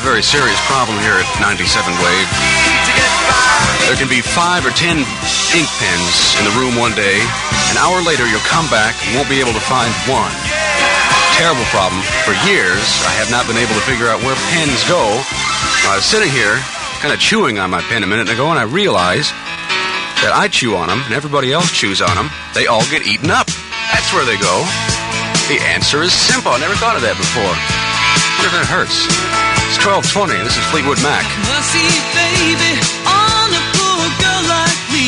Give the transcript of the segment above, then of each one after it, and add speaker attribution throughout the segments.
Speaker 1: very serious problem here at 97 Wave. There can be 5 or 10 ink pens in the room one day. An hour later, you'll come back and won't be able to find one. Terrible problem. For years, I have not been able to figure out where pens go. I was sitting here, kind of chewing on my pen a minute ago, and I realized that I chew on them and everybody else chews on them. They all get eaten up. That's where they go. The answer is simple. I never thought of that before. I wonder if that hurts. It's 12:20. This is Fleetwood Mac.
Speaker 2: Mercy, baby, on a poor girl like me.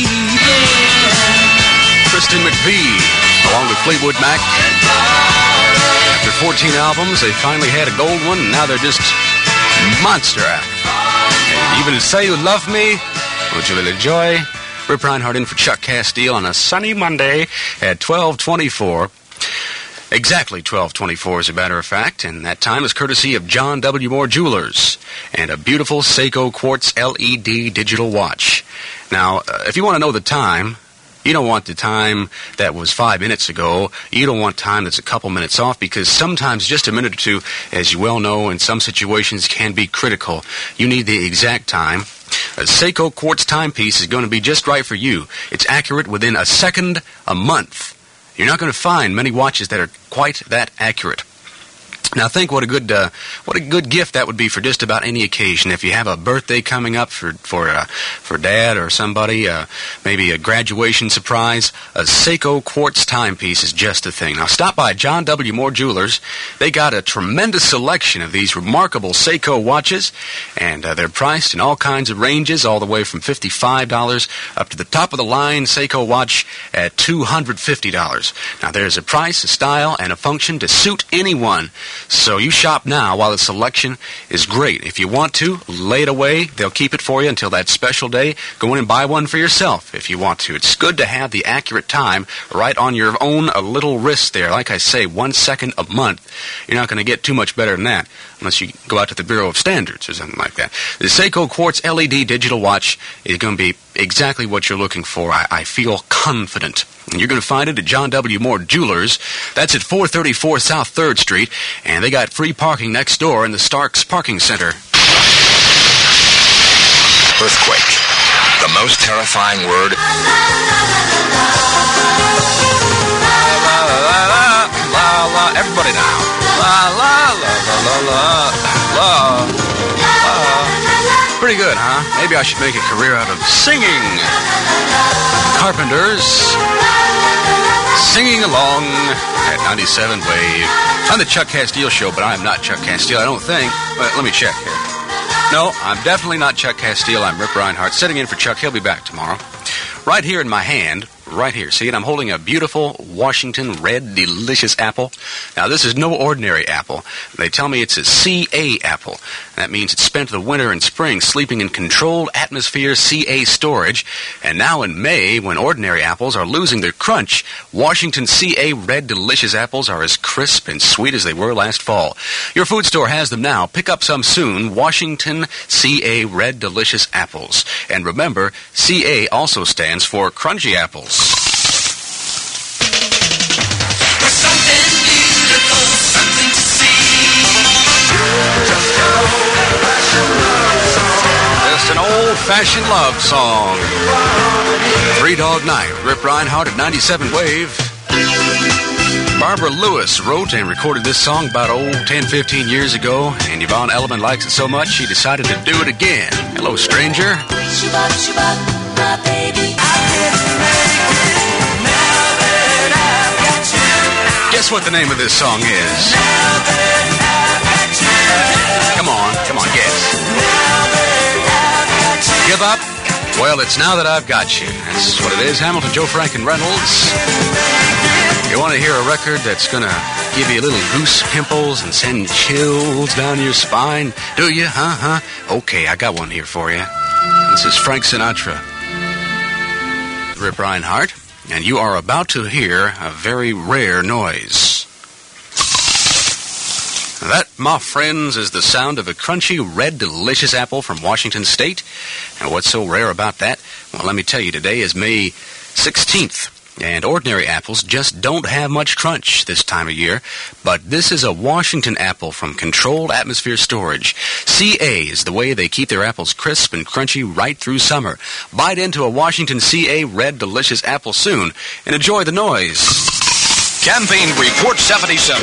Speaker 1: Kristen McVie, along with Fleetwood Mac. After 14 albums, they finally had a gold one, and now they're just monster act. And even to say you love me, which you will enjoy. Rip Reinhardt in for Chuck Castile on a sunny Monday at 12:24. Exactly 12:24, as a matter of fact, and that time is courtesy of John W. Moore Jewelers and a beautiful Seiko Quartz LED digital watch. Now, if you want to know the time, you don't want the time that was 5 minutes ago. You don't want time that's a couple minutes off, because sometimes just a minute or two, as you well know, in some situations can be critical. You need the exact time. A Seiko Quartz timepiece is going to be just right for you. It's accurate within a second a month. You're not going to find many watches that are quite that accurate. Now think what a good gift that would be for just about any occasion. If you have a birthday coming up for Dad or somebody, maybe a graduation surprise, a Seiko Quartz timepiece is just the thing. Now stop by John W. Moore Jewelers. They got a tremendous selection of these remarkable Seiko watches, and they're priced in all kinds of ranges, all the way from $55 up to the top of the line Seiko watch at $250. Now there's a price, a style, and a function to suit anyone. So you shop now while the selection is great. If you want to, lay it away. They'll keep it for you until that special day. Go in and buy one for yourself if you want to. It's good to have the accurate time right on your own little wrist there. Like I say, 1 second a month. You're not going to get too much better than that unless you go out to the Bureau of Standards or something like that. The Seiko Quartz LED digital watch is going to be exactly what you're looking for. I feel confident. And you're going to find it at John W. Moore Jewelers. That's at 434 South 3rd Street. And they got free parking next door in the Starks Parking Center.
Speaker 3: Earthquake. The most terrifying word.
Speaker 1: Everybody now. La, la, la, la, la, la, la. Pretty good, huh? Maybe I should make a career out of singing. Carpenters. Singing along at 97 Wave. I'm the Chuck Castile Show, but I am not Chuck Castile, I don't think. But let me check here. No, I'm definitely not Chuck Castile. I'm Rip Reinhardt, sitting in for Chuck. He'll be back tomorrow. Right here in my hand, right here, see it? I'm holding a beautiful Washington red delicious apple. Now, this is no ordinary apple. They tell me it's a CA apple. That means it spent the winter and spring sleeping in controlled atmosphere CA storage. And now in May, when ordinary apples are losing their crunch, Washington CA red delicious apples are as crisp and sweet as they were last fall. Your food store has them now. Pick up some soon. Washington CA red delicious apples. And remember, CA also stands for crunchy apples.
Speaker 2: Something beautiful, something to see.
Speaker 1: Just an old-fashioned love song. Three Dog Night, Rip Reinhardt at 97 Wave. Barbara Lewis wrote and recorded this song about 10-15 years ago, and Yvonne Elliman likes it so much she decided to do it again. Hello, stranger.
Speaker 4: Shabbat, Shabbat, my baby.
Speaker 1: Guess what the name of this song is? Come on, guess. Give up? Well, it's Now That I've Got You. That's what it is. Hamilton, Joe Franken Reynolds. You want to hear a record that's going to give you a little goose pimples and send chills down your spine? Do you? Huh? Okay, I got one here for you. This is Frank Sinatra. Rip Reinhardt. And you are about to hear a very rare noise. That, my friends, is the sound of a crunchy, red, delicious apple from Washington State. And what's so rare about that? Well, let me tell you, today is May 16th. And ordinary apples just don't have much crunch this time of year. But this is a Washington apple from Controlled Atmosphere Storage. CA is the way they keep their apples crisp and crunchy right through summer. Bite into a Washington CA red delicious apple soon and enjoy the noise.
Speaker 3: Campaign Report 77.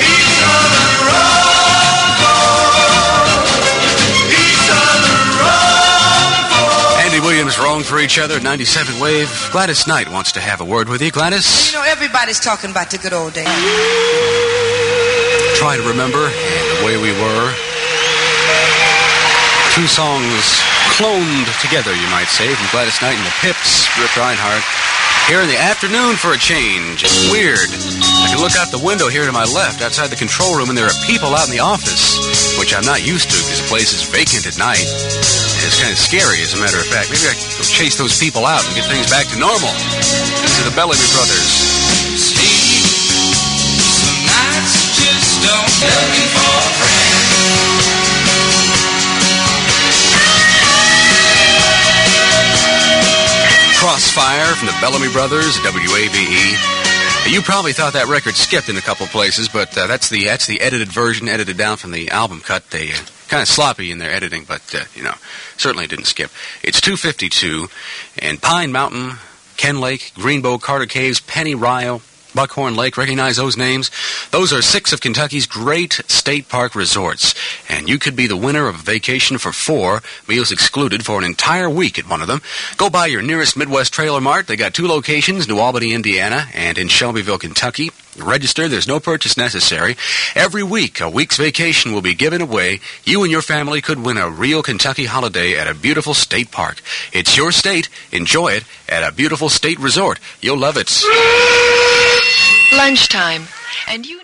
Speaker 1: Andy Williams, Wrong for Each Other, 97 Wave. Gladys Knight wants to have a word with you. Gladys?
Speaker 5: You know, everybody's talking about the good old days.
Speaker 1: Try to remember, and the way we were. Two songs cloned together, you might say, from Gladys Knight and the Pips, Rip Reinhardt. Here in the afternoon for a change. It's weird. I can look out the window here to my left outside the control room, and there are people out in the office, which I'm not used to because the place is vacant at night. It's kind of scary, as a matter of fact. Maybe I can go chase those people out and get things back to normal. These are the Bellamy Brothers.
Speaker 2: See, some nights just don't looking for a friend.
Speaker 1: Crossfire from the Bellamy Brothers, WABE. You probably thought that record skipped in a couple places, but that's the edited version, edited down from the album cut. They kind of sloppy in their editing, but certainly didn't skip. It's 2:52, and Pine Mountain, Ken Lake, Greenbow, Carter Caves, Penny Rio, Buckhorn Lake, recognize those names? Those are 6 of Kentucky's great state park resorts. And you could be the winner of a vacation for 4, meals excluded, for an entire week at one of them. Go by your nearest Midwest Trailer Mart. They got 2 locations, New Albany, Indiana, and in Shelbyville, Kentucky. Register. There's no purchase necessary. Every week, a week's vacation will be given away. You and your family could win a real Kentucky holiday at a beautiful state park. It's your state. Enjoy it at a beautiful state resort. You'll love it.
Speaker 6: Lunchtime, and you